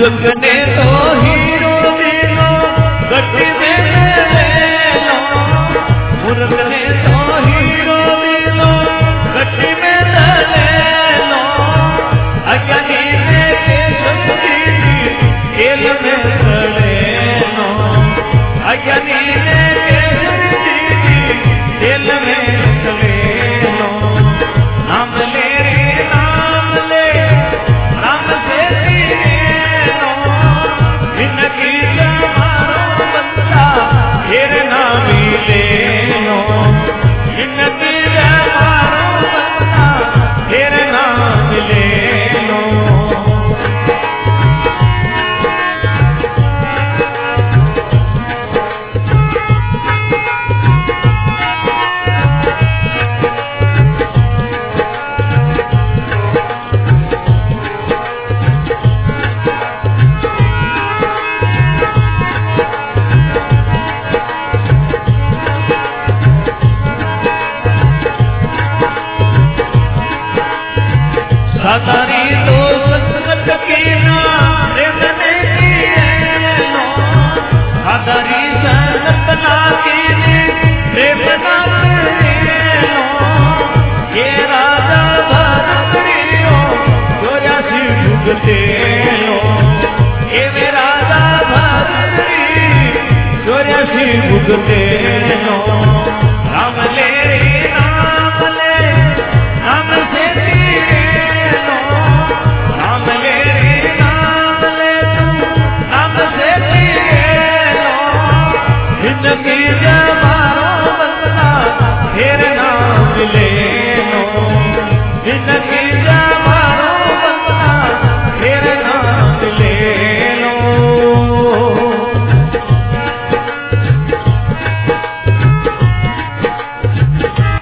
मूर्खने तो हीरो दिलो गट्टी में ले लो, मूर्खने तो हीरो दिलो गट्टी में ले लो, अज्ञानी ने केसरी जेल में ले लो, अज्ञानी ने केसरी जेल में ले लो। नाम ले रे नाम ले, नाम से लो, जिंदगी जमानो बंदा फिर नाम ले लो, जिंदगी जमानो बंदा फिर नाम ले लो। साधारी तो संगत की ना रेंगने की लो, साधारी संगत ना की रेंगना लो, ये राजा भरतरियो 84 युग से